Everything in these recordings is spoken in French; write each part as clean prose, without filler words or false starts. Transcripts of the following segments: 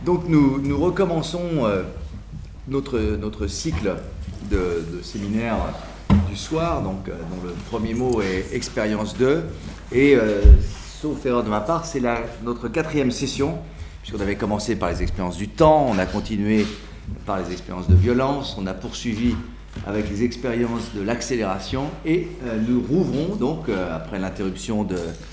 Donc nous recommençons notre cycle de séminaires du soir, donc, dont le premier mot est Expérience 2. Et sauf erreur de ma part, c'est notre 4e session, puisqu'on avait commencé par les expériences du temps, on a continué par les expériences de violence, on a poursuivi avec les expériences de l'accélération, et nous rouvrons donc, après l'interruption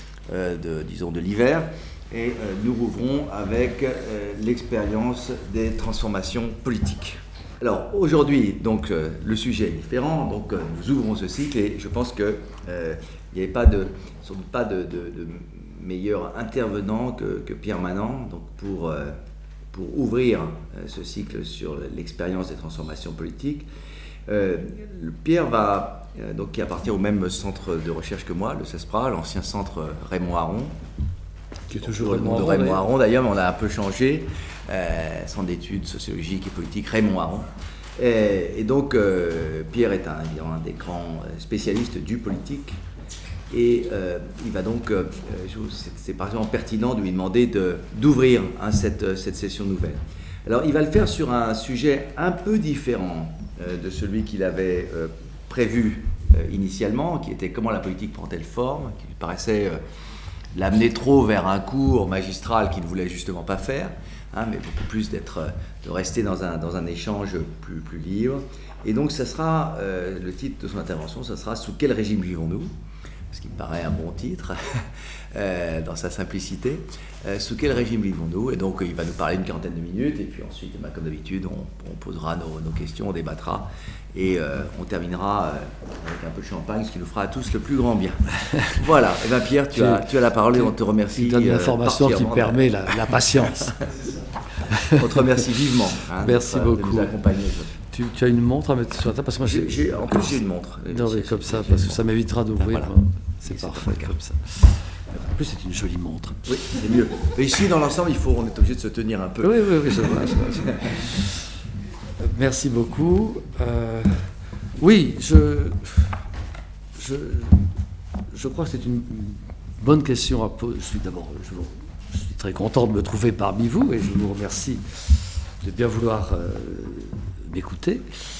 de l'hiver, et nous rouvrons avec l'expérience des transformations politiques. Alors aujourd'hui, donc, le sujet est différent, donc nous ouvrons ce cycle, et je pense qu'il n'y avait sans doute pas de meilleur intervenant que Pierre Manant donc pour ouvrir ce cycle sur l'expérience des transformations politiques. Pierre qui appartient au même centre de recherche que moi, le CESPRA, l'ancien centre Raymond Aron, qui est toujours le nom de Raymond Aron d'ailleurs, mais on a un peu changé, centre d'études sociologiques et politiques Raymond Aron. Et donc Pierre est un des grands spécialistes du politique, et il va donc, c'est par exemple pertinent de lui demander d'ouvrir cette session nouvelle. Alors il va le faire sur un sujet un peu différent de celui qu'il avait prévu initialement, qui était comment la politique prend-elle forme, qui lui paraissait l'amener trop vers un cours magistral qu'il ne voulait justement pas faire, mais beaucoup plus de rester dans un échange plus libre. Et donc ça sera, le titre de son intervention, ça sera « Sous quel régime vivons-nous ?» ce qui me paraît un bon titre, dans sa simplicité. Sous quel régime vivons-nous? Et donc il va nous parler une quarantaine de minutes, et puis ensuite, comme d'habitude, on posera nos questions, on débattra, et on terminera avec un peu de champagne, ce qui nous fera à tous le plus grand bien. Voilà, et bien Pierre, tu as la parole, et on te remercie. Tu donnes l'information qui permet la patience. On te remercie vivement. Merci beaucoup. De nous accompagner. Tu as une montre à mettre sur la table, parce que moi en plus j'ai une montre. Non, mais comme ça, parce que ça m'évitera d'ouvrir. Voilà. C'est parfait comme ça. En plus, c'est une jolie montre. Oui, c'est mieux. Mais ici, dans l'ensemble, on est obligé de se tenir un peu. Oui, je vois. Merci beaucoup. Oui, je crois que c'est une bonne question à poser. Je suis très content de me trouver parmi vous, et je vous remercie de bien vouloir m'écouter.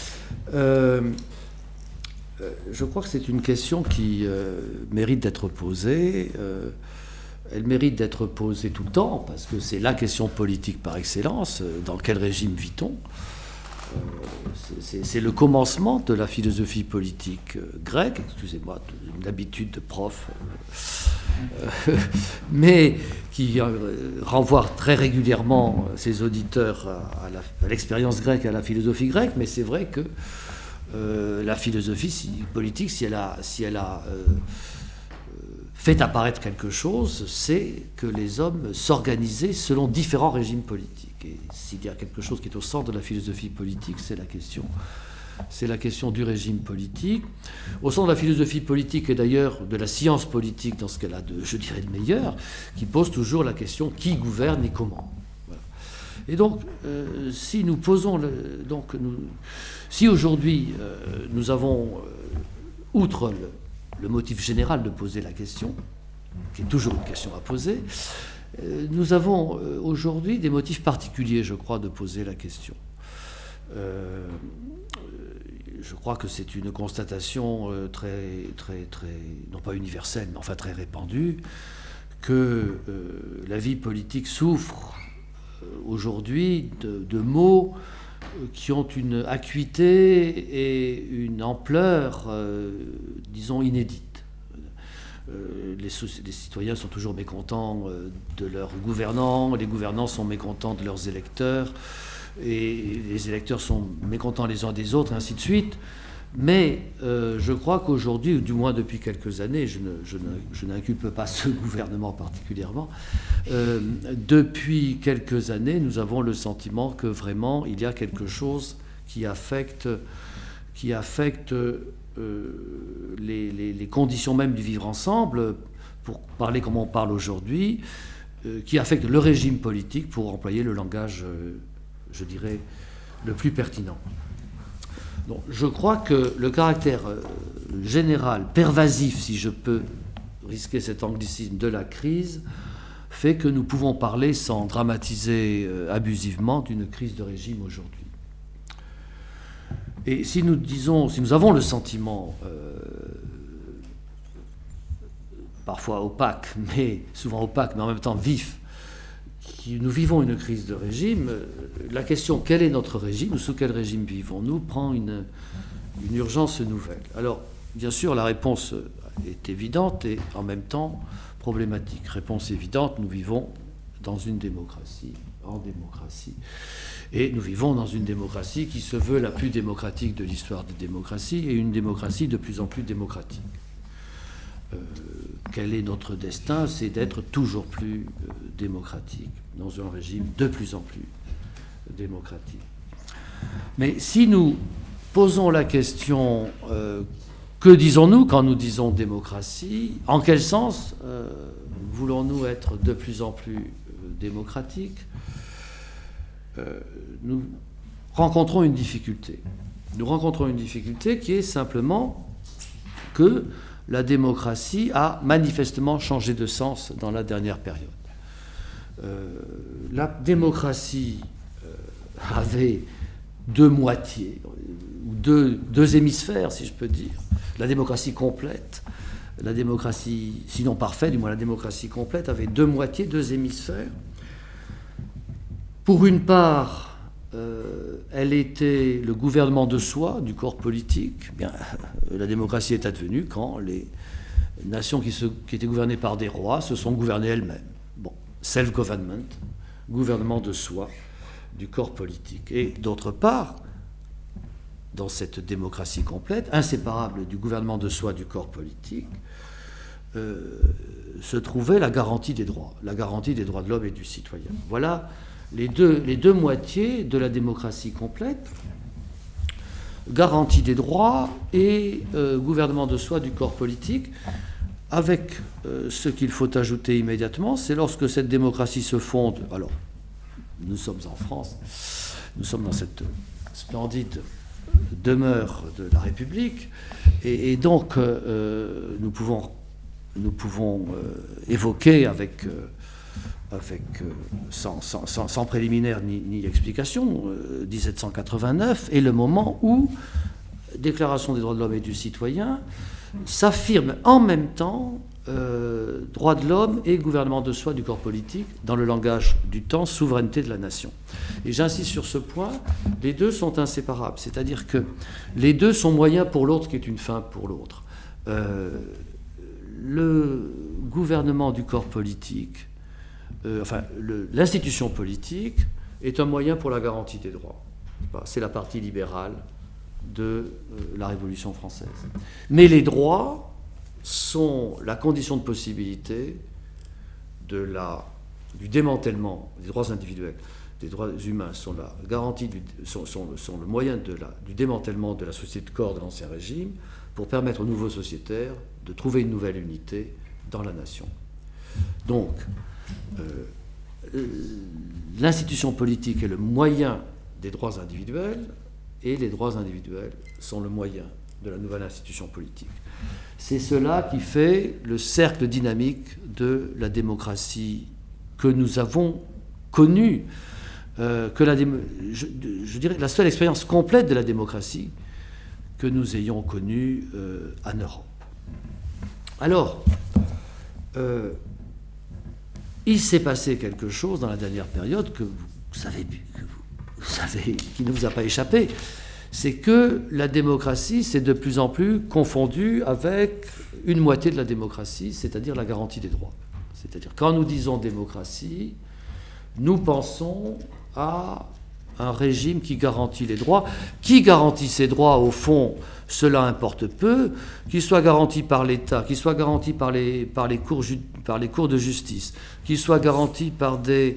Je crois que c'est une question qui mérite d'être posée. Elle mérite d'être posée tout le temps, parce que c'est la question politique par excellence. Dans quel régime vit-on? C'est le commencement de la philosophie politique grecque, excusez-moi, une habitude de prof, mais qui renvoie très régulièrement ses auditeurs à l'expérience grecque, à la philosophie grecque. Mais c'est vrai que la philosophie politique, si elle a fait apparaître quelque chose, c'est que les hommes s'organisaient selon différents régimes politiques. Et s'il y a quelque chose qui est au centre de la philosophie politique, c'est la question du régime politique. Au centre de la philosophie politique, et d'ailleurs de la science politique, dans ce qu'elle a de meilleur, qui pose toujours la question qui gouverne et comment. Voilà. Et donc, si nous posons si aujourd'hui nous avons, outre le motif général de poser la question, qui est toujours une question à poser, nous avons aujourd'hui des motifs particuliers, je crois, de poser la question. Je crois que c'est une constatation très, non pas universelle, mais enfin très répandue, que la vie politique souffre aujourd'hui de maux qui ont une acuité et une ampleur, disons, inédites. Les citoyens sont toujours mécontents de leurs gouvernants, les gouvernants sont mécontents de leurs électeurs, et les électeurs sont mécontents les uns des autres, et ainsi de suite. Mais je crois qu'aujourd'hui, ou du moins depuis quelques années, je n'inculpe pas ce gouvernement particulièrement, depuis quelques années, nous avons le sentiment que vraiment il y a quelque chose qui affecte les conditions même du vivre ensemble, pour parler comme on parle aujourd'hui, qui affecte le régime politique, pour employer le langage, je dirais, le plus pertinent. Donc, je crois que le caractère général, pervasif, si je peux risquer cet anglicisme, de la crise, fait que nous pouvons parler, sans dramatiser abusivement, d'une crise de régime aujourd'hui. Et si nous avons le sentiment, parfois opaque, mais souvent opaque, mais en même temps vif, que nous vivons une crise de régime, la question quel est notre régime, ou sous quel régime vivons-nous, prend une urgence nouvelle. Alors, bien sûr, la réponse est évidente et en même temps problématique. Réponse évidente, nous vivons dans une démocratie, en démocratie. Et nous vivons dans une démocratie qui se veut la plus démocratique de l'histoire des démocraties et une démocratie de plus en plus démocratique. Quel est notre destin? C'est d'être toujours plus démocratique, dans un régime de plus en plus démocratique. Mais si nous posons la question que disons-nous quand nous disons démocratie? En quel sens voulons-nous être de plus en plus démocratiques? Nous rencontrons une difficulté. Nous rencontrons une difficulté qui est simplement que la démocratie a manifestement changé de sens dans la dernière période. La démocratie avait deux moitiés, ou deux hémisphères, si je peux dire. La démocratie complète, la démocratie, sinon parfaite, du moins la démocratie complète, avait deux moitiés, deux hémisphères. Pour une part, elle était le gouvernement de soi, du corps politique. Bien, la démocratie est advenue quand les nations qui étaient gouvernées par des rois se sont gouvernées elles-mêmes. Bon, self-government, gouvernement de soi, du corps politique. Et d'autre part, dans cette démocratie complète, inséparable du gouvernement de soi, du corps politique, se trouvait la garantie des droits de l'homme et du citoyen. Voilà les deux moitiés de la démocratie complète, garantie des droits et gouvernement de soi du corps politique, avec ce qu'il faut ajouter immédiatement, c'est lorsque cette démocratie se fonde, alors nous sommes en France, nous sommes dans cette splendide demeure de la République, et donc nous pouvons évoquer sans préliminaire ni explication, 1789 est le moment où Déclaration des droits de l'homme et du citoyen s'affirme en même temps droits de l'homme et gouvernement de soi du corps politique, dans le langage du temps, souveraineté de la nation. Et j'insiste sur ce point, les deux sont inséparables, c'est-à-dire que les deux sont moyens pour l'autre qui est une fin pour l'autre. Le gouvernement du corps politique, l'institution politique est un moyen pour la garantie des droits. C'est la partie libérale de la Révolution française. Mais les droits sont la condition de possibilité du démantèlement des droits individuels, des droits humains, sont la garantie, sont le moyen du démantèlement de la société de corps de l'Ancien Régime pour permettre aux nouveaux sociétaires de trouver une nouvelle unité dans la nation. Donc, l'institution politique est le moyen des droits individuels et les droits individuels sont le moyen de la nouvelle institution politique. C'est cela qui fait le cercle dynamique de la démocratie que nous avons connue, je dirais la seule expérience complète de la démocratie que nous ayons connue en Europe. Alors, il s'est passé quelque chose dans la dernière période que vous savez, qui ne vous a pas échappé, c'est que la démocratie s'est de plus en plus confondue avec une moitié de la démocratie, c'est-à-dire la garantie des droits. C'est-à-dire, quand nous disons démocratie, nous pensons à un régime qui garantit les droits. Qui garantit ces droits, au fond, cela importe peu, qu'il soit garanti par l'État, qu'il soit garanti par les cours de justice, qu'il soit garanti par des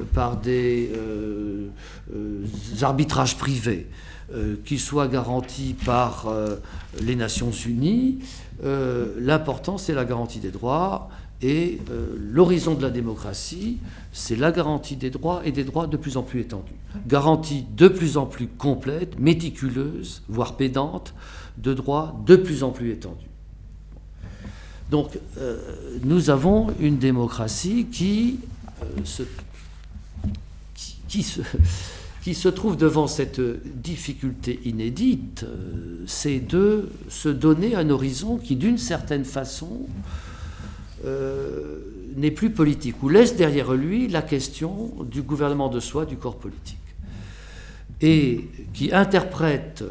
arbitrages privés, qu'il soit garanti par les Nations Unies. L'important, c'est la garantie des droits. Et l'horizon de la démocratie, c'est la garantie des droits et des droits de plus en plus étendus. Garantie de plus en plus complète, méticuleuse, voire pédante, de droits de plus en plus étendus. Donc nous avons une démocratie qui se trouve devant cette difficulté inédite, c'est de se donner un horizon qui, d'une certaine façon, n'est plus politique, ou laisse derrière lui la question du gouvernement de soi, du corps politique, et qui interprète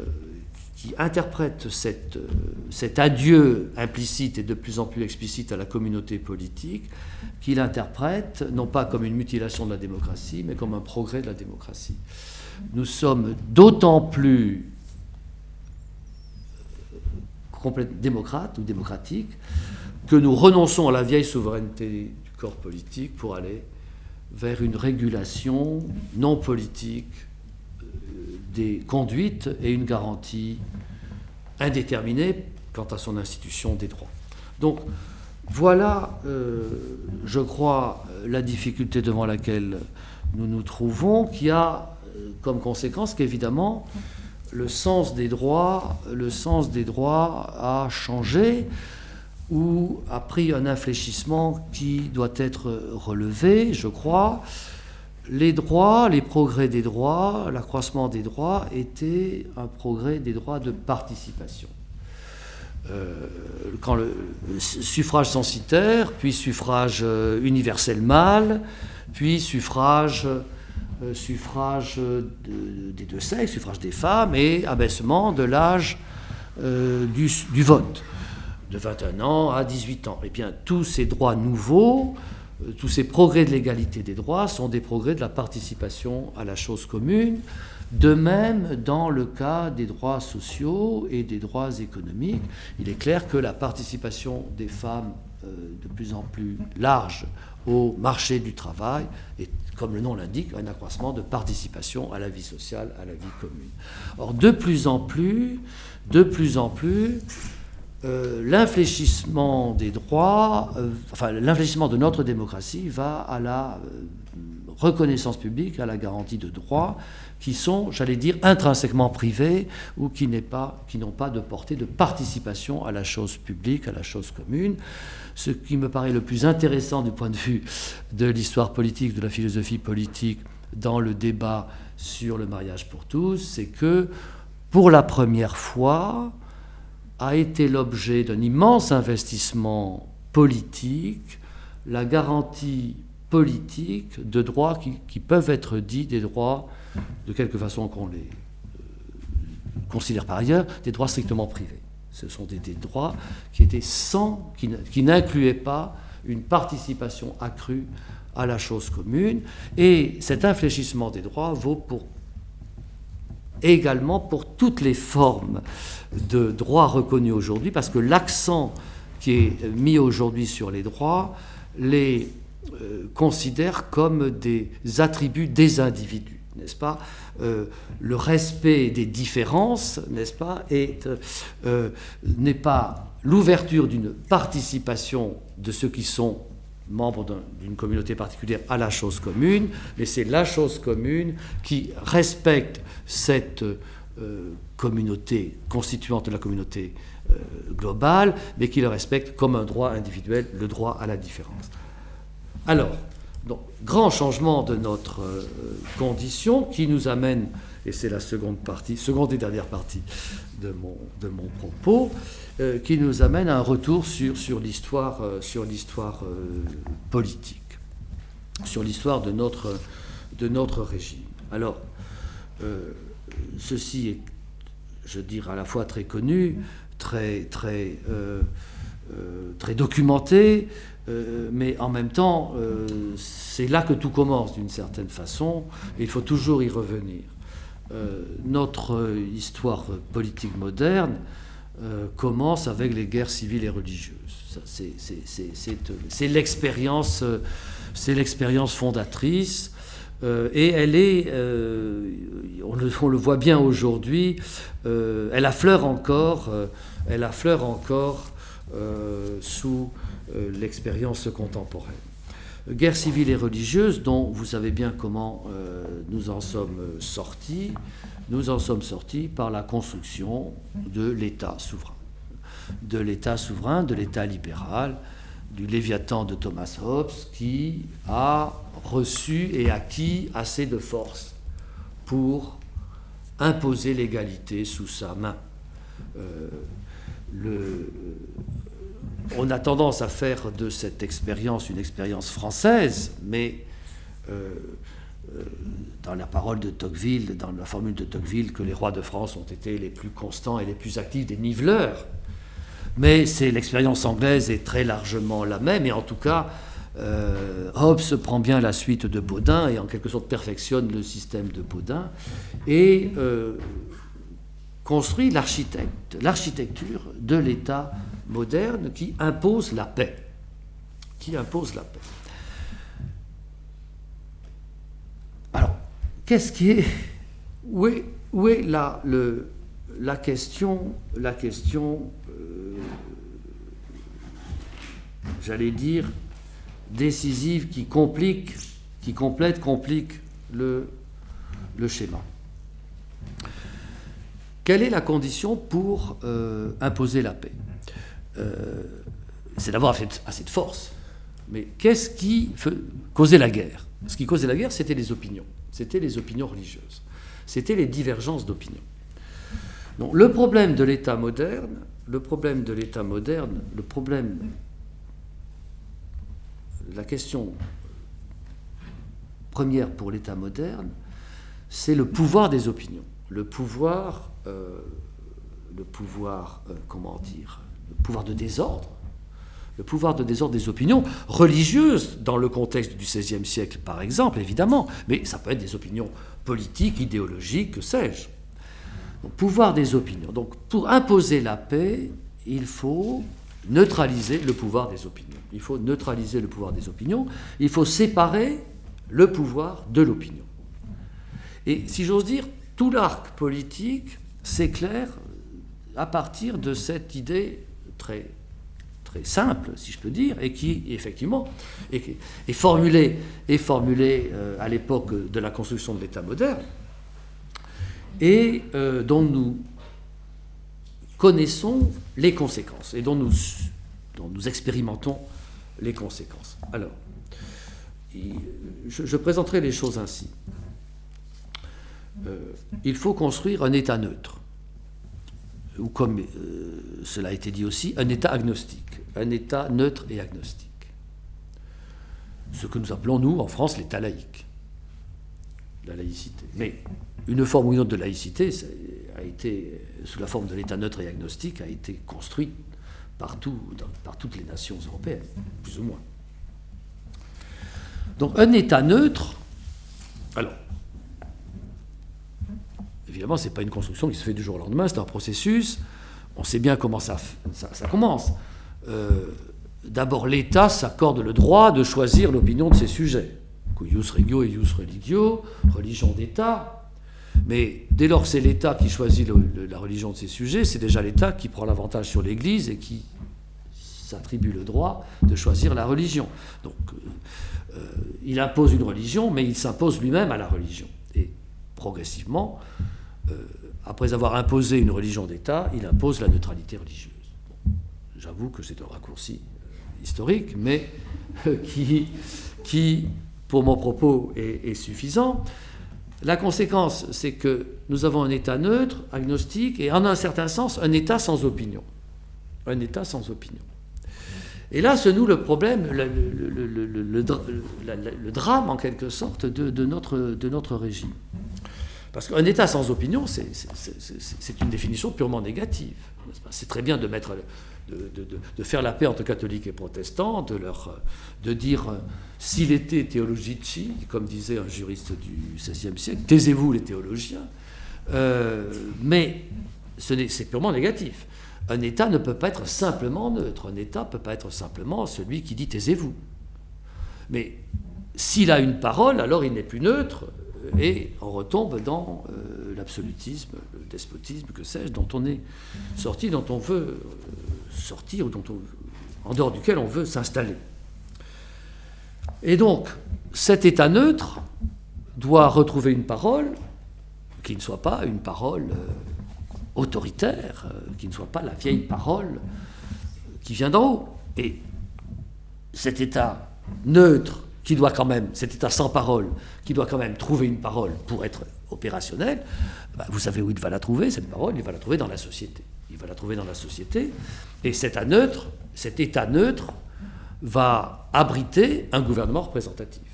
cet adieu implicite et de plus en plus explicite à la communauté politique, qu'il interprète non pas comme une mutilation de la démocratie, mais comme un progrès de la démocratie. Nous sommes d'autant plus démocrates ou démocratiques que nous renonçons à la vieille souveraineté du corps politique pour aller vers une régulation non politique des conduites et une garantie indéterminée quant à son institution des droits. Donc voilà, je crois, la difficulté devant laquelle nous nous trouvons, qui a comme conséquence qu'évidemment le sens des droits a changé ou a pris un infléchissement qui doit être relevé, je crois. Les droits, les progrès des droits, l'accroissement des droits était un progrès des droits de participation. Quand le suffrage censitaire, puis suffrage universel mâle, puis suffrage des deux sexes, suffrage des femmes et abaissement de l'âge du vote, de 21 ans à 18 ans. Et bien, tous ces droits nouveaux, tous ces progrès de l'égalité des droits sont des progrès de la participation à la chose commune. De même, dans le cas des droits sociaux et des droits économiques, il est clair que la participation des femmes de plus en plus large au marché du travail est, comme le nom l'indique, un accroissement de participation à la vie sociale, à la vie commune. Or, de plus en plus, l'infléchissement des droits, l'infléchissement de notre démocratie va à la reconnaissance publique, à la garantie de droits qui sont, j'allais dire, intrinsèquement privés ou qui n'ont pas de portée de participation à la chose publique, à la chose commune. Ce qui me paraît le plus intéressant du point de vue de l'histoire politique, de la philosophie politique, dans le débat sur le mariage pour tous, c'est que, pour la première fois, a été l'objet d'un immense investissement politique, la garantie politique de droits qui peuvent être dits des droits, de quelque façon qu'on les considère par ailleurs, des droits strictement privés. Ce sont des droits qui étaient qui n'incluaient pas une participation accrue à la chose commune. Et cet infléchissement des droits vaut également pour toutes les formes de droits reconnus aujourd'hui, parce que l'accent qui est mis aujourd'hui sur les droits les considère comme des attributs des individus, n'est-ce pas ? Le respect des différences, n'est-ce pas, n'est pas l'ouverture d'une participation de ceux qui sont membres d'une communauté particulière à la chose commune, mais c'est la chose commune qui respecte cette communauté constituante de la communauté globale, mais qui le respecte comme un droit individuel, le droit à la différence. Alors, donc, grand changement de notre condition qui nous amène, et c'est la seconde et dernière partie de mon propos, qui nous amène à un retour sur l'histoire politique, sur l'histoire de notre régime. Alors, ceci est, je dirais, à la fois très connu, très documenté, mais en même temps, c'est là que tout commence d'une certaine façon, et il faut toujours y revenir. Notre histoire politique moderne commence avec les guerres civiles et religieuses. C'est l'expérience fondatrice, et elle est, on le voit bien aujourd'hui, elle affleure encore sous l'expérience contemporaine. Guerre civile et religieuse, dont vous savez bien comment nous en sommes sortis. Nous en sommes sortis par la construction de l'État souverain. de l'État souverain, de l'État libéral, du Léviathan de Thomas Hobbes, qui a reçu et acquis assez de force pour imposer l'égalité sous sa main. On a tendance à faire de cette expérience une expérience française, mais dans la parole de Tocqueville, dans la formule de Tocqueville, que les rois de France ont été les plus constants et les plus actifs des niveleurs. Mais l'expérience anglaise est très largement la même, et en tout cas, Hobbes prend bien la suite de Bodin et en quelque sorte perfectionne le système de Bodin et construit l'architecture de l'État moderne qui impose la paix. Alors, où est la question, j'allais dire, décisive qui complique le schéma. Quelle est la condition pour imposer la paix ? C'est d'avoir assez de force. Mais qu'est-ce qui causait la guerre ? Ce qui causait la guerre, c'était les opinions. C'était les opinions religieuses. C'était les divergences d'opinions. Donc, la question première pour l'État moderne, c'est le pouvoir des opinions. Le pouvoir de désordre. Le pouvoir de désordre des opinions religieuses dans le contexte du XVIe siècle, par exemple, évidemment, mais ça peut être des opinions politiques, idéologiques, que sais-je. Donc, pouvoir des opinions. Donc, pour imposer la paix, il faut neutraliser le pouvoir des opinions. Il faut séparer le pouvoir de l'opinion. Et si j'ose dire, tout l'arc politique s'éclaire à partir de cette idée très simple, si je peux dire, et qui, effectivement, est formulée à l'époque de la construction de l'État moderne, et dont nous connaissons les conséquences, et dont nous expérimentons les conséquences. Alors, je présenterai les choses ainsi. Il faut construire un État neutre, ou comme cela a été dit aussi, un État agnostique, un État neutre et agnostique. Ce que nous appelons, nous, en France, l'État laïque, la laïcité. Mais une forme ou une autre de laïcité a été, sous la forme de l'État neutre et agnostique, a été construite par toutes les nations européennes, plus ou moins. Donc un État neutre, alors, évidemment, ce n'est pas une construction qui se fait du jour au lendemain, c'est un processus. On sait bien comment ça commence. D'abord, l'État s'accorde le droit de choisir l'opinion de ses sujets. Ius regio et ius religio, religion d'État. Mais dès lors que c'est l'État qui choisit la religion de ses sujets, c'est déjà l'État qui prend l'avantage sur l'Église et qui s'attribue le droit de choisir la religion. Donc, il impose une religion, mais il s'impose lui-même à la religion. Et progressivement, après avoir imposé une religion d'État, il impose la neutralité religieuse. Bon, j'avoue que c'est un raccourci historique, mais qui, pour mon propos, est suffisant. La conséquence, c'est que nous avons un État neutre, agnostique, et en un certain sens, un État sans opinion. Un État sans opinion. Et là se noue le problème, le drame, en quelque sorte, de notre régime. Parce qu'un État sans opinion, c'est une définition purement négative. C'est très bien de faire la paix entre catholiques et protestants, de dire s'il était théologici, comme disait un juriste du XVIe siècle, taisez-vous les théologiens, mais c'est purement négatif. Un État ne peut pas être simplement neutre, un État ne peut pas être simplement celui qui dit taisez-vous. Mais s'il a une parole, alors il n'est plus neutre, et on retombe dans l'absolutisme, le despotisme, que sais-je, dont on est sorti, dont on veut sortir, ou en dehors duquel on veut s'installer. Et donc, cet État neutre doit retrouver une parole qui ne soit pas une parole autoritaire, qui ne soit pas la vieille parole qui vient d'en haut. Et cet État neutre, cet État sans parole, qui doit quand même trouver une parole pour être opérationnel, vous savez où il va la trouver, cette parole? Il va la trouver dans la société. Il va la trouver dans la société, et cet État neutre va abriter un gouvernement représentatif.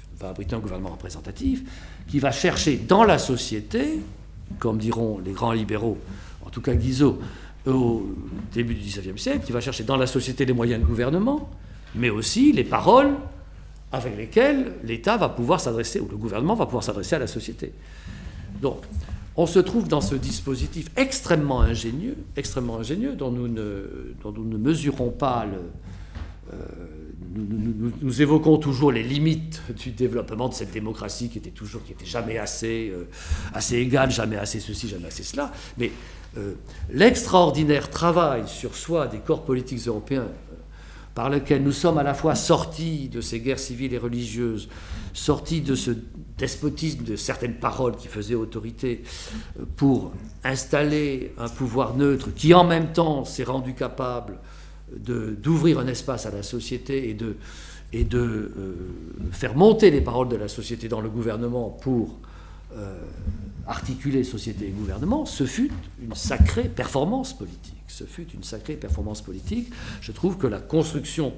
Qui va chercher dans la société, comme diront les grands libéraux, en tout cas Guizot, au début du XIXe siècle, qui va chercher dans la société les moyens de gouvernement, mais aussi les paroles avec lesquelles l'État va pouvoir s'adresser, ou le gouvernement va pouvoir s'adresser à la société. Donc, on se trouve dans ce dispositif extrêmement ingénieux, dont nous ne mesurons pas nous évoquons toujours les limites du développement de cette démocratie qui était jamais assez égale, jamais assez ceci, jamais assez cela. Mais l'extraordinaire travail sur soi des corps politiques européens par lequel nous sommes à la fois sortis de ces guerres civiles et religieuses, sortis de ce despotisme de certaines paroles qui faisaient autorité, pour installer un pouvoir neutre qui en même temps s'est rendu capable d'ouvrir un espace à la société et de faire monter les paroles de la société dans le gouvernement pour articuler société et gouvernement, ce fut une sacrée performance politique. Je trouve que la construction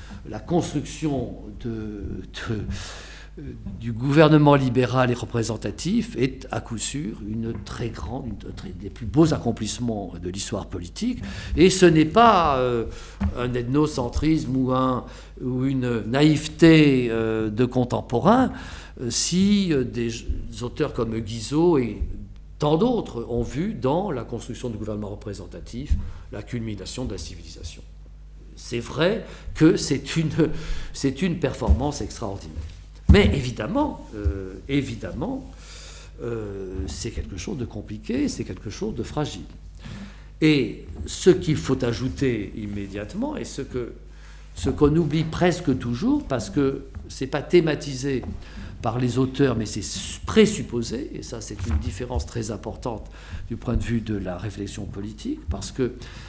du gouvernement libéral et représentatif est à coup sûr des plus beaux accomplissements de l'histoire politique. Et ce n'est pas un ethnocentrisme ou une naïveté de contemporains si des auteurs comme Guizot et tant d'autres ont vu dans la construction du gouvernement représentatif la culmination de la civilisation. C'est vrai que c'est une performance extraordinaire. Mais évidemment, c'est quelque chose de compliqué, c'est quelque chose de fragile. Et ce qu'il faut ajouter immédiatement, et ce qu'on oublie presque toujours, parce que ce n'est pas thématisé par les auteurs, mais c'est présupposé, et ça c'est une différence très importante du point de vue de la réflexion politique, parce que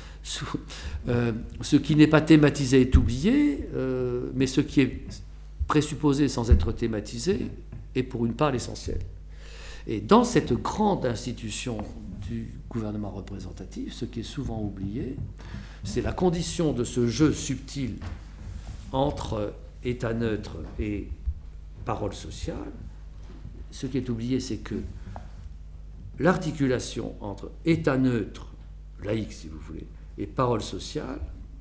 ce qui n'est pas thématisé est oublié, mais ce qui est présupposé sans être thématisé est pour une part l'essentiel. Et dans cette grande institution du gouvernement représentatif, ce qui est souvent oublié, c'est la condition de ce jeu subtil entre État neutre et parole sociale. Ce qui est oublié, c'est que l'articulation entre État neutre, laïque si vous voulez, et parole sociale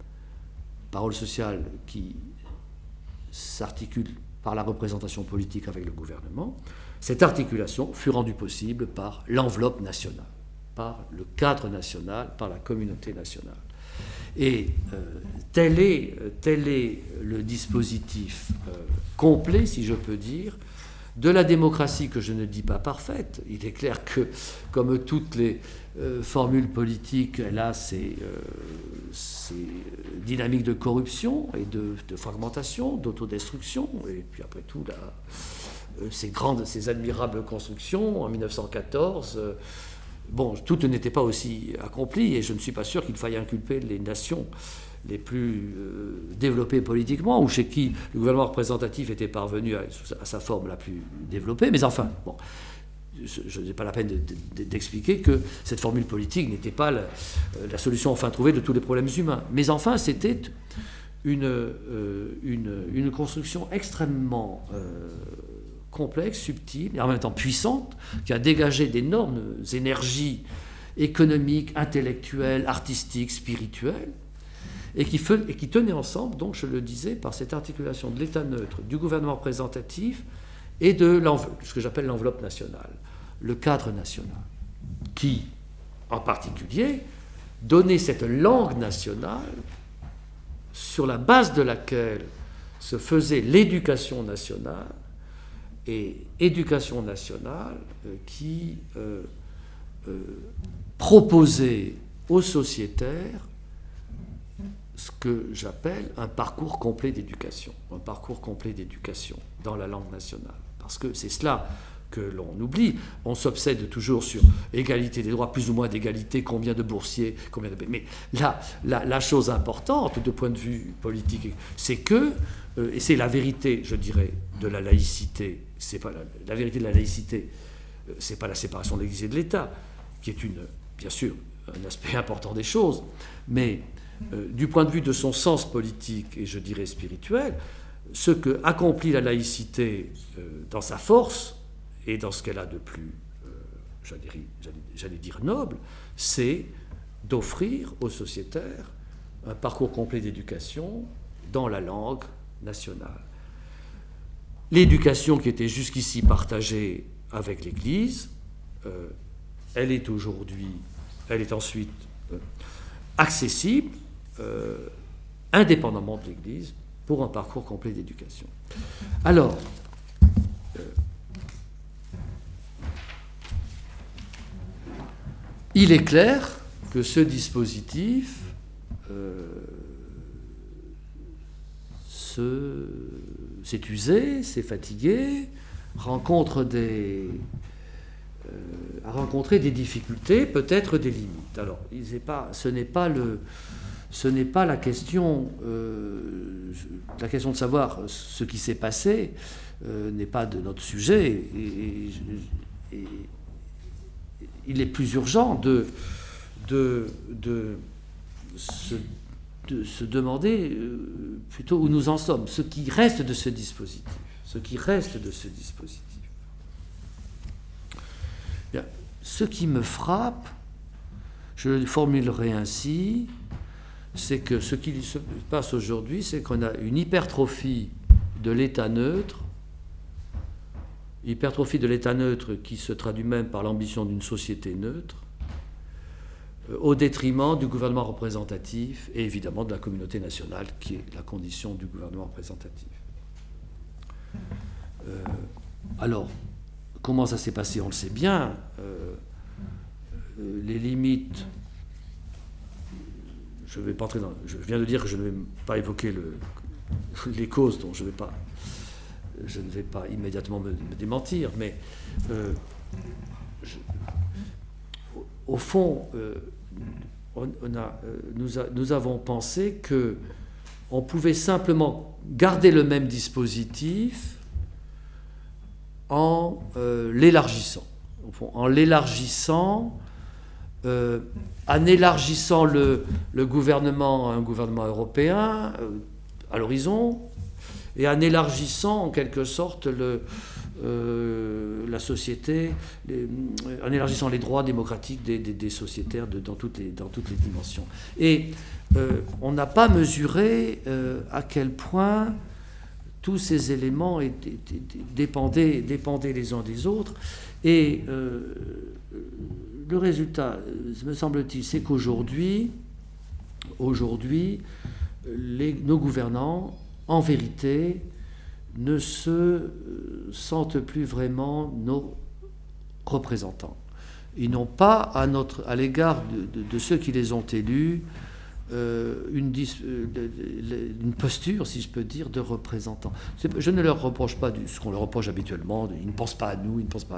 qui s'articule par la représentation politique avec le gouvernement, cette articulation fut rendue possible par l'enveloppe nationale, par le cadre national, par la communauté nationale. Et tel est le dispositif complet, si je peux dire, de la démocratie que je ne dis pas parfaite. Il est clair que, comme toutes les formules politiques, elle a ses dynamiques de corruption et de fragmentation, d'autodestruction, et puis après tout, ces admirables constructions en 1914. Tout n'était pas aussi accompli, et je ne suis pas sûr qu'il faille inculper les nations les plus développées politiquement, ou chez qui le gouvernement représentatif était parvenu à sa forme la plus développée. Mais enfin, je n'ai pas la peine d'expliquer que cette formule politique n'était pas la solution enfin trouvée de tous les problèmes humains. Mais enfin, c'était une construction extrêmement complexe, subtile, et en même temps puissante, qui a dégagé d'énormes énergies économiques, intellectuelles, artistiques, spirituelles, et qui tenaient ensemble, donc je le disais, par cette articulation de l'État neutre, du gouvernement représentatif et de ce que j'appelle l'enveloppe nationale, le cadre national, qui, en particulier, donnait cette langue nationale sur la base de laquelle se faisait l'éducation nationale, et éducation nationale qui proposait aux sociétaires ce que j'appelle un parcours complet d'éducation dans la langue nationale. Parce que c'est cela que l'on oublie. On s'obsède toujours sur égalité des droits, plus ou moins d'égalité, combien de boursiers, combien de... Mais là, la chose importante, de point de vue politique, c'est que, et c'est la vérité, je dirais, de la laïcité, c'est pas la vérité de la laïcité, c'est pas la séparation de l'Église et de l'État, qui est bien sûr, un aspect important des choses, mais du point de vue de son sens politique et je dirais spirituel, ce que accomplit la laïcité dans sa force et dans ce qu'elle a de plus, j'allais dire noble, c'est d'offrir aux sociétaires un parcours complet d'éducation dans la langue nationale. L'éducation qui était jusqu'ici partagée avec l'Église, elle est ensuite accessible, indépendamment de l'Église, pour un parcours complet d'éducation. Alors, il est clair que ce dispositif s'est usé, s'est fatigué, a rencontré des difficultés, peut-être des limites. Alors, ce n'est pas la question de savoir ce qui s'est passé n'est pas de notre sujet. Et il est plus urgent de se demander plutôt où nous en sommes, ce qui reste de ce dispositif. Bien, ce qui me frappe, je le formulerai ainsi, c'est que ce qui se passe aujourd'hui, c'est qu'on a une hypertrophie de l'État neutre, qui se traduit même par l'ambition d'une société neutre, au détriment du gouvernement représentatif et évidemment de la communauté nationale, qui est la condition du gouvernement représentatif. Alors, comment ça s'est passé? On le sait bien. Les limites... Je viens de dire que je ne vais pas évoquer les causes, dont je ne vais pas immédiatement me démentir, mais au fond, nous avons pensé qu'on pouvait simplement garder le même dispositif en l'élargissant. Au fond, en élargissant le gouvernement à un gouvernement européen à l'horizon, et en élargissant en quelque sorte la société, en élargissant les droits démocratiques des sociétaires dans toutes les dimensions. Et on n'a pas mesuré à quel point tous ces éléments dépendaient les uns des autres. Et le résultat, me semble-t-il, c'est qu'aujourd'hui, nos gouvernants, en vérité, ne se sentent plus vraiment nos représentants. Ils n'ont pas, à l'égard de ceux qui les ont élus, une posture, si je peux dire, de représentants. Je ne leur reproche pas ce qu'on leur reproche habituellement, ils ne pensent pas à nous,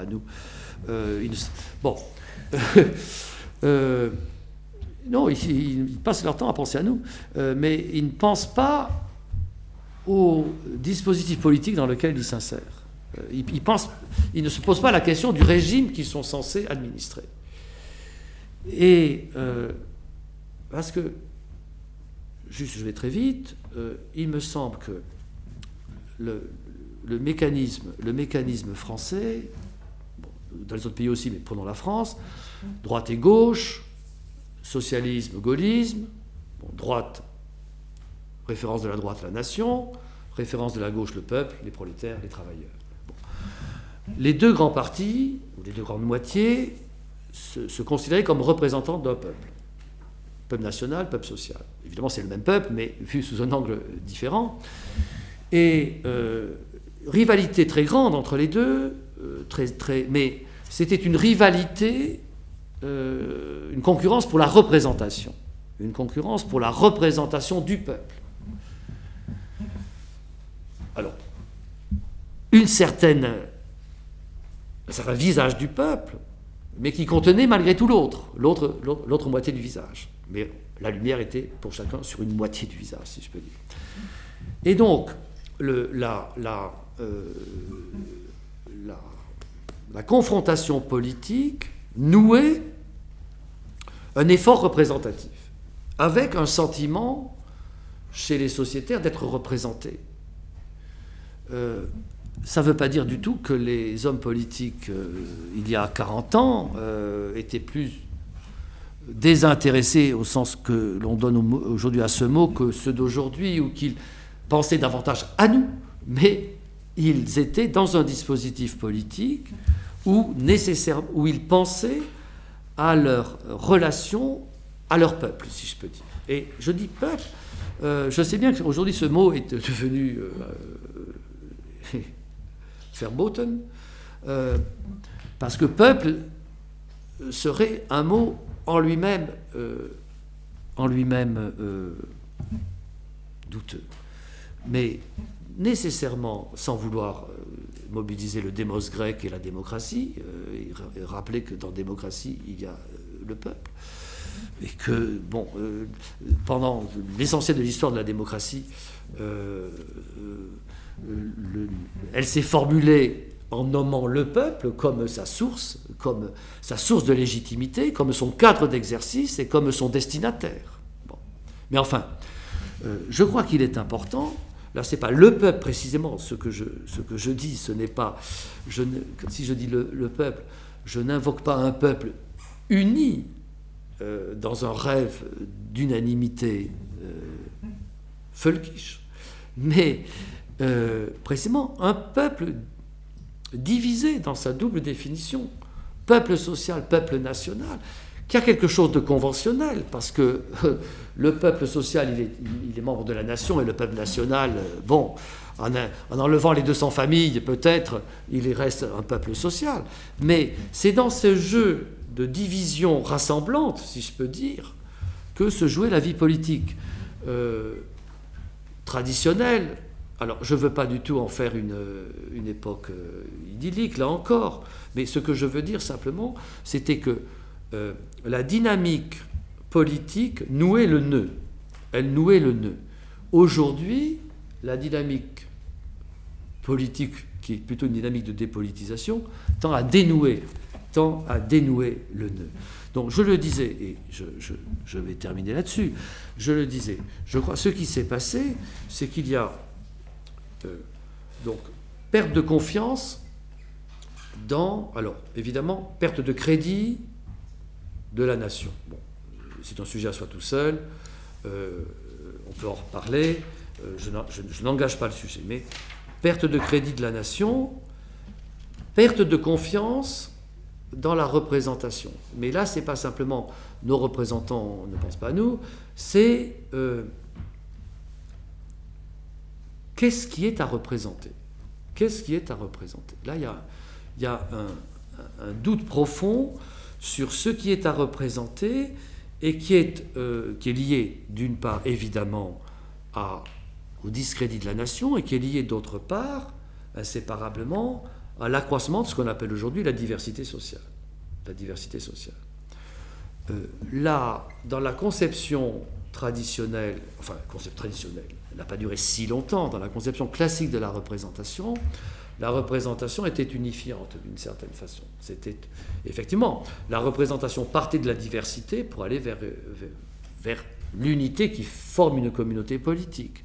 non, ils passent leur temps à penser à nous, mais ils ne pensent pas au dispositif politique dans lequel ils s'insèrent. Ils ne se posent pas la question du régime qu'ils sont censés administrer. Et parce que, juste je vais très vite, il me semble que le mécanisme français, dans les autres pays aussi, mais prenons la France, droite et gauche, socialisme, gaullisme, droite, référence de la droite, la nation, référence de la gauche, le peuple, les prolétaires, les travailleurs. Les deux grands partis, ou les deux grandes moitiés, se considéraient comme représentants d'un peuple. Peuple national, peuple social. Évidemment, c'est le même peuple, mais vu sous un angle différent. Et rivalité très grande entre les deux, mais c'était une rivalité, une concurrence pour la représentation. Une concurrence pour la représentation du peuple. Alors, une certaine un certain visage du peuple, mais qui contenait malgré tout l'autre moitié du visage. Mais la lumière était pour chacun sur une moitié du visage, si je peux dire. Et donc, la confrontation politique nouait un effort représentatif, avec un sentiment chez les sociétaires d'être représentés. Ça ne veut pas dire du tout que les hommes politiques, il y a 40 ans, étaient plus désintéressés au sens que l'on donne aujourd'hui à ce mot que ceux d'aujourd'hui, ou qu'ils pensaient davantage à nous, mais ils étaient dans un dispositif politique où ils pensaient à leur relation à leur peuple, si je peux dire. Et je dis peuple, je sais bien qu'aujourd'hui ce mot est devenu verboten, parce que peuple serait un mot en lui-même douteux. Mais nécessairement, sans vouloir mobiliser le démos grec et la démocratie, et rappeler que dans démocratie, il y a le peuple, et que, bon, pendant l'essentiel de l'histoire de la démocratie, elle s'est formulée en nommant le peuple comme sa source de légitimité, comme son cadre d'exercice et comme son destinataire. Bon. Mais enfin, je crois qu'il est important. Là, ce n'est pas le peuple précisément, ce que je dis, ce n'est pas... si je dis le peuple, je n'invoque pas un peuple uni dans un rêve d'unanimité völkisch, mais précisément un peuple divisé dans sa double définition, peuple social, peuple national, qui a quelque chose de conventionnel, parce que le peuple social, il est membre de la nation, et le peuple national, bon, en enlevant les 200 familles, peut-être, il reste un peuple social. Mais c'est dans ce jeu de division rassemblante, si je peux dire, que se jouait la vie politique traditionnelle. Alors, je ne veux pas du tout en faire une époque idyllique, là encore, mais ce que je veux dire simplement, c'était que la dynamique politique nouait le nœud. Elle nouait le nœud. Aujourd'hui, la dynamique politique, qui est plutôt une dynamique de dépolitisation, tend à dénouer le nœud. Donc je le disais, et je vais terminer là-dessus, je le disais, je crois ce qui s'est passé, c'est qu'il y a donc perte de confiance alors évidemment, perte de crédit de la nation. Bon, c'est un sujet à soi tout seul, on peut en reparler, je n'engage pas le sujet, mais perte de crédit de la nation, perte de confiance dans la représentation. Mais là, ce n'est pas simplement nos représentants ne pensent pas à nous, c'est qu'est-ce qui est à représenter ? Qu'est-ce qui est à représenter ? Là, il y a un doute profond sur ce qui est à représenter et qui est lié, d'une part, évidemment, au discrédit de la nation et qui est lié, d'autre part, inséparablement, à l'accroissement de ce qu'on appelle aujourd'hui la diversité sociale. La diversité sociale. Là, dans la conception traditionnelle, elle n'a pas duré si longtemps, dans la conception classique de la représentation était unifiante d'une certaine façon. C'était effectivement, la représentation partait de la diversité pour aller vers l'unité qui forme une communauté politique.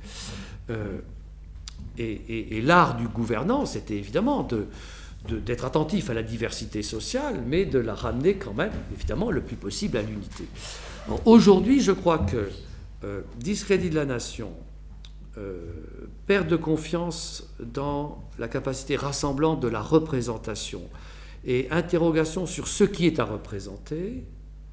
Et l'art du gouvernant, c'était évidemment d'être attentif à la diversité sociale, mais de la ramener quand même, évidemment, le plus possible à l'unité. Aujourd'hui, je crois que discrédit de la nation, perte de confiance dans la capacité rassemblante de la représentation et interrogation sur ce qui est à représenter,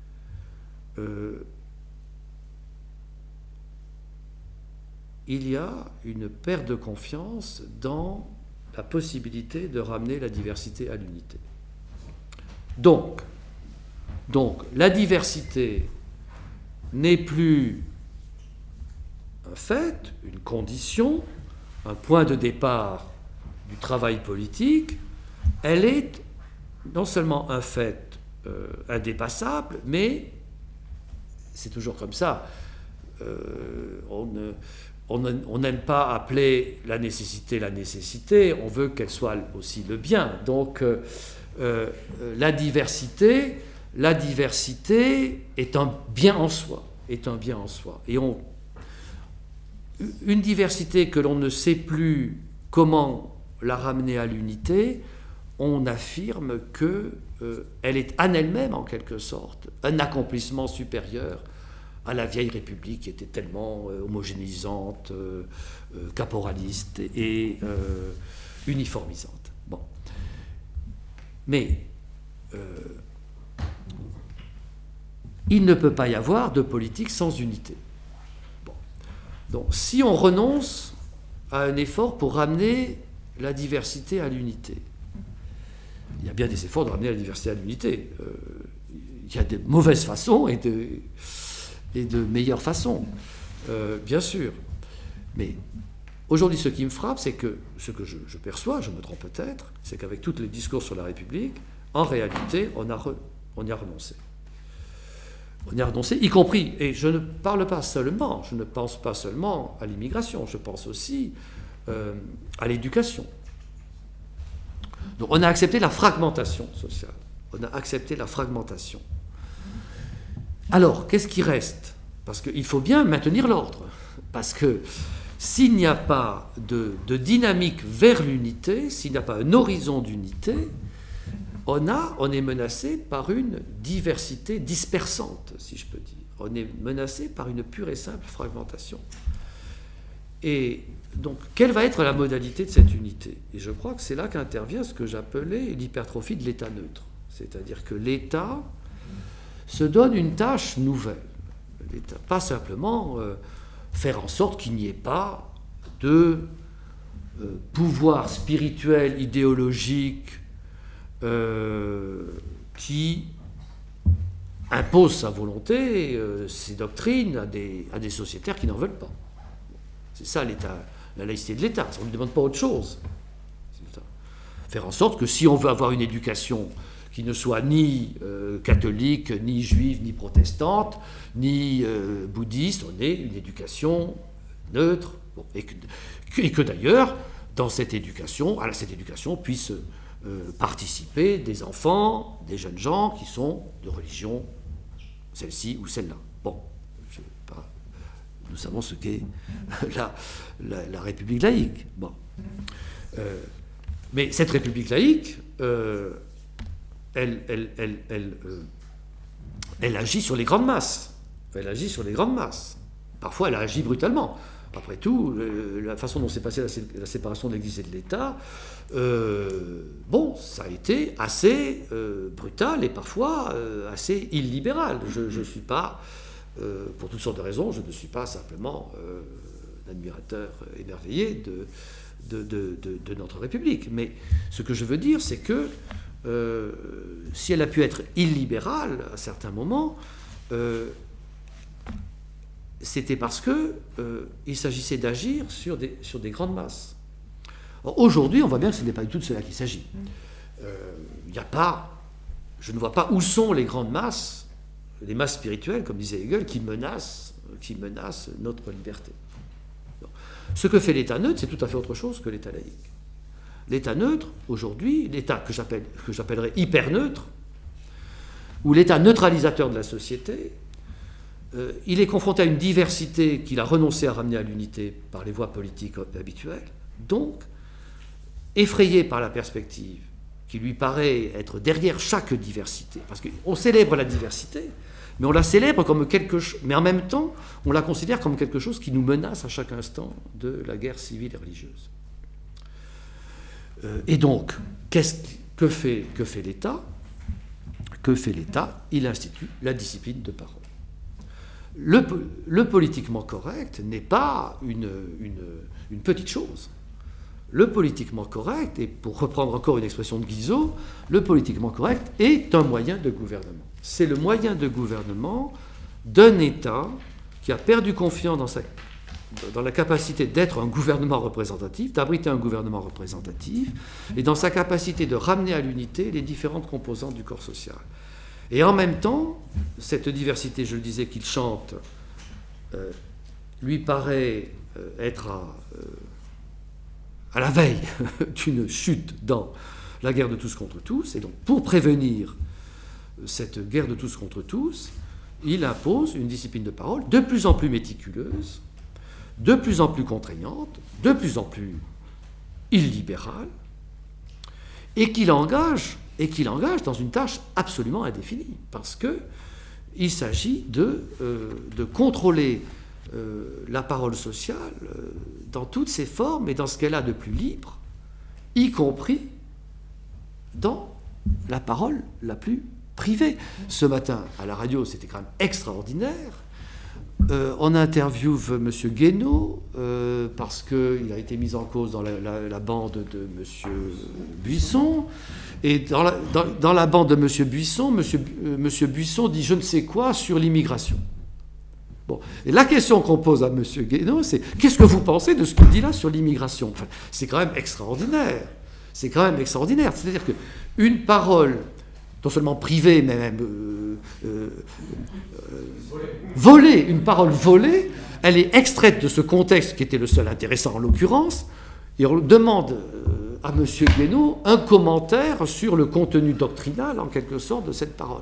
il y a une perte de confiance dans la possibilité de ramener la diversité à l'unité. Donc la diversité n'est plus un fait, une condition, un point de départ du travail politique, elle est non seulement un fait indépassable, mais c'est toujours comme ça. On n'aime pas appeler la nécessité, on veut qu'elle soit aussi le bien. Donc la diversité est un bien en soi, Et une diversité que l'on ne sait plus comment la ramener à l'unité, on affirme qu'elle est en elle-même, en quelque sorte, un accomplissement supérieur à la vieille République qui était tellement homogénéisante, caporaliste et uniformisante. Bon. Mais il ne peut pas y avoir de politique sans unité. Bon. Donc si on renonce à un effort pour ramener la diversité à l'unité, il y a bien des efforts de ramener la diversité à l'unité. Il y a de mauvaises façons et de meilleures façons, bien sûr. Mais aujourd'hui, ce qui me frappe, c'est que ce que je perçois, je me trompe peut-être, c'est qu'avec tous les discours sur la République, en réalité, on y a renoncé. On y a renoncé, y compris, et je ne pense pas seulement à l'immigration, je pense aussi à l'éducation. Donc on a accepté la fragmentation sociale. On a accepté la fragmentation. Alors, qu'est-ce qui reste? Parce qu'il faut bien maintenir l'ordre. Parce que s'il n'y a pas de dynamique vers l'unité, s'il n'y a pas un horizon d'unité, on est menacé par une diversité dispersante, si je peux dire. On est menacé par une pure et simple fragmentation. Et donc, quelle va être la modalité de cette unité? Et je crois que c'est là qu'intervient ce que j'appelais l'hypertrophie de l'État neutre. C'est-à-dire que l'État se donne une tâche nouvelle. L'État, pas simplement faire en sorte qu'il n'y ait pas de pouvoir spirituel, idéologique, qui impose sa volonté, ses doctrines à des sociétaires qui n'en veulent pas. C'est ça l'État, la laïcité de l'État. On ne lui demande pas autre chose. Faire en sorte que si on veut avoir une éducation qui ne soit ni catholique, ni juive, ni protestante, ni bouddhiste, on ait une éducation neutre, bon, et que d'ailleurs, dans cette éducation, à cette éducation puissent participer des enfants, des jeunes gens qui sont de religion, celle-ci ou celle-là. Bon, nous savons ce qu'est la République laïque. Bon. Mais cette République laïque, elle agit sur les grandes masses. Parfois, elle agit brutalement. Après tout, la façon dont s'est passée la séparation de l'Église et de l'État, ça a été assez brutal et parfois assez illibéral. Je ne suis pas, pour toutes sortes de raisons, je ne suis pas simplement un admirateur émerveillé de notre République. Mais ce que je veux dire, c'est que si elle a pu être illibérale à certains moments, c'était parce qu'il s'agissait d'agir sur des grandes masses. Or, aujourd'hui, on voit bien que ce n'est pas du tout de cela qu'il s'agit. Je ne vois pas où sont les grandes masses, les masses spirituelles, comme disait Hegel, qui menacent notre liberté. Donc, ce que fait l'État neutre, c'est tout à fait autre chose que l'État laïque. L'État neutre, aujourd'hui, l'État que j'appellerais hyper neutre, ou l'État neutralisateur de la société, il est confronté à une diversité qu'il a renoncé à ramener à l'unité par les voies politiques habituelles, donc effrayé par la perspective qui lui paraît être derrière chaque diversité, parce qu'on célèbre la diversité, mais on la célèbre comme quelque chose, mais en même temps, on la considère comme quelque chose qui nous menace à chaque instant de la guerre civile et religieuse. Et donc, que fait l'État? Il institue la discipline de parole. Le politiquement correct n'est pas une petite chose. Le politiquement correct, et pour reprendre encore une expression de Guizot, le politiquement correct est un moyen de gouvernement. C'est le moyen de gouvernement d'un État qui a perdu confiance dans la capacité d'être un gouvernement représentatif, d'abriter un gouvernement représentatif, et dans sa capacité de ramener à l'unité les différentes composantes du corps social. Et en même temps, cette diversité, je le disais, qu'il chante, lui paraît être à la veille d'une chute dans la guerre de tous contre tous, et donc pour prévenir cette guerre de tous contre tous, il impose une discipline de parole de plus en plus méticuleuse, de plus en plus contraignante, de plus en plus illibérale, et qu'il engage dans une tâche absolument indéfinie, parce qu'il s'agit de contrôler la parole sociale dans toutes ses formes et dans ce qu'elle a de plus libre, y compris dans la parole la plus privée. Ce matin, à la radio, c'était quand même extraordinaire. On interviewe M. Guénaud parce qu'il a été mis en cause dans la bande de M. Buisson. Et dans la bande de M. Buisson, M. Buisson dit je ne sais quoi sur l'immigration. Bon. Et la question qu'on pose à M. Guénaud, c'est qu'est-ce que vous pensez de ce qu'il dit là sur l'immigration ? Enfin, c'est quand même extraordinaire. C'est quand même extraordinaire. C'est-à-dire qu'une parole, non seulement privée, mais même volée, une parole volée, elle est extraite de ce contexte qui était le seul intéressant en l'occurrence, et on demande à M. Guénaud un commentaire sur le contenu doctrinal, en quelque sorte, de cette parole.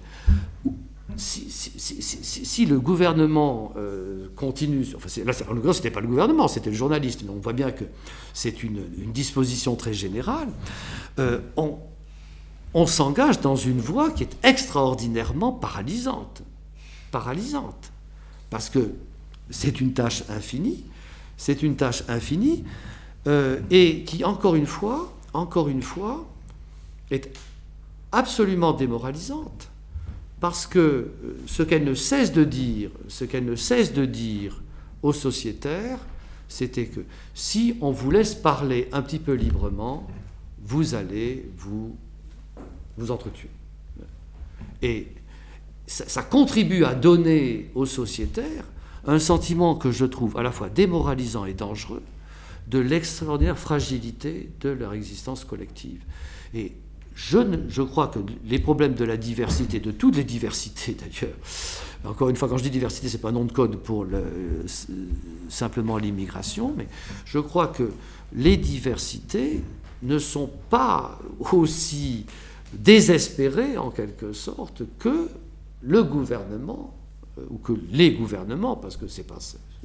Si le gouvernement continue, enfin là, en l'occurrence, ce n'était pas le gouvernement, c'était le journaliste, mais on voit bien que c'est une disposition très générale, on s'engage dans une voie qui est extraordinairement paralysante, parce que c'est une tâche infinie, et qui, encore une fois, est absolument démoralisante, parce que ce qu'elle ne cesse de dire aux sociétaires, c'était que si on vous laisse parler un petit peu librement, vous allez vous entretuer. Et ça contribue à donner aux sociétaires un sentiment que je trouve à la fois démoralisant et dangereux de l'extraordinaire fragilité de leur existence collective. Et je crois que les problèmes de la diversité, de toutes les diversités d'ailleurs, encore une fois, quand je dis diversité, ce n'est pas un nom de code pour simplement l'immigration, mais je crois que les diversités ne sont pas aussi désespérées, en quelque sorte, que le gouvernement, ou que les gouvernements, parce que ce n'est pas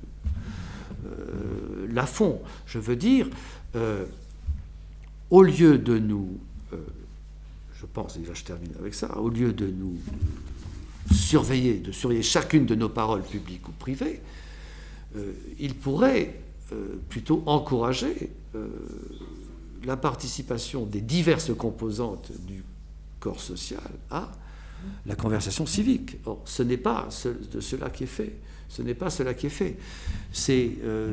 la font. Je veux dire, au lieu de nous... je pense, et là je termine avec ça, au lieu de nous surveiller chacune de nos paroles publiques ou privées, il pourrait plutôt encourager la participation des diverses composantes du corps social à la conversation civique. Or, ce n'est pas cela qui est fait. C'est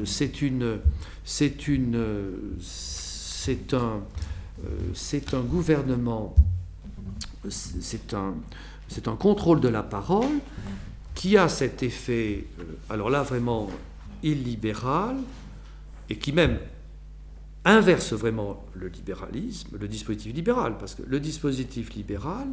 un gouvernement, c'est un contrôle de la parole qui a cet effet, alors là vraiment illibéral, et qui même inverse vraiment le libéralisme, le dispositif libéral, parce que le dispositif libéral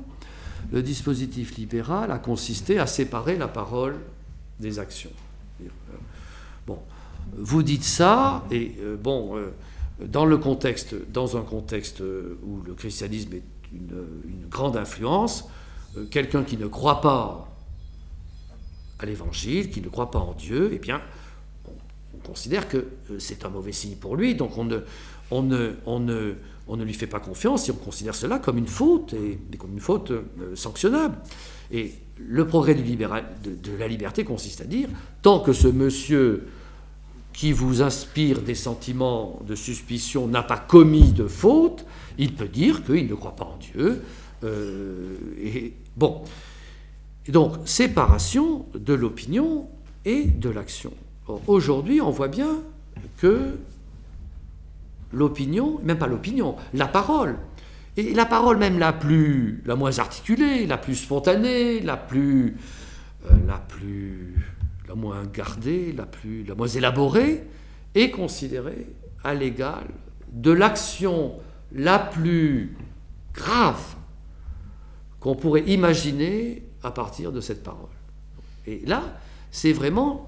a consisté à séparer la parole des actions. Bon, vous dites ça, et dans un contexte où le christianisme est une grande influence, quelqu'un qui ne croit pas à l'Évangile, qui ne croit pas en Dieu, eh bien, on considère que c'est un mauvais signe pour lui, donc on ne lui fait pas confiance, et on considère cela comme une faute, et comme une faute sanctionnable. Et le progrès de la liberté consiste à dire, tant que ce monsieur qui vous inspire des sentiments de suspicion n'a pas commis de faute, il peut dire qu'il ne croit pas en Dieu. Et donc, séparation de l'opinion et de l'action. Or, aujourd'hui, on voit bien que l'opinion, même pas l'opinion, la parole, et la parole même la moins articulée, la plus spontanée, la plus la moins gardée, la moins élaborée, est considérée à l'égal de l'action la plus grave qu'on pourrait imaginer à partir de cette parole. Et là, c'est vraiment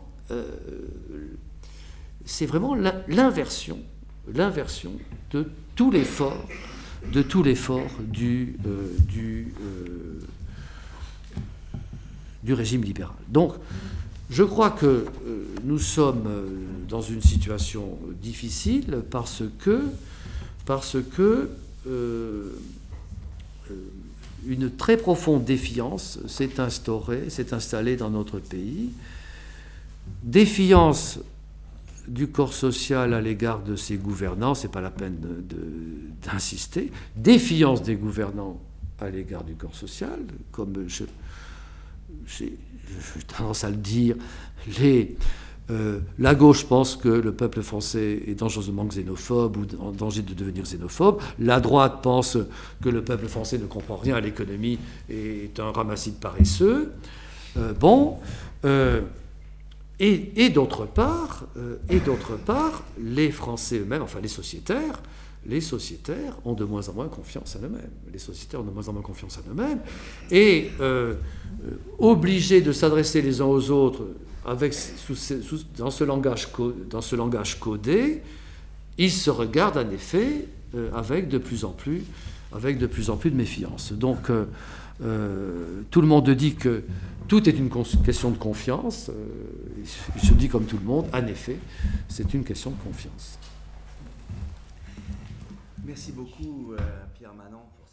l'inversion de tout l'effort du régime libéral. Donc, je crois que nous sommes dans une situation difficile parce que une très profonde défiance s'est installée dans notre pays. Défiance du corps social à l'égard de ses gouvernants, c'est pas la peine d'insister. Défiance des gouvernants à l'égard du corps social, comme j'ai tendance à le dire, la gauche pense que le peuple français est dangereusement xénophobe ou en danger de devenir xénophobe. La droite pense que le peuple français ne comprend rien à l'économie et est un ramassis de paresseux. Et d'autre part, les Français eux-mêmes, enfin les sociétaires ont de moins en moins confiance en eux-mêmes. Et obligés de s'adresser les uns aux autres dans ce langage codé, ils se regardent en effet avec de plus en plus de méfiance. Donc tout le monde dit que tout est une question de confiance. Je dis comme tout le monde, en effet, c'est une question de confiance. Merci beaucoup, Pierre Manant.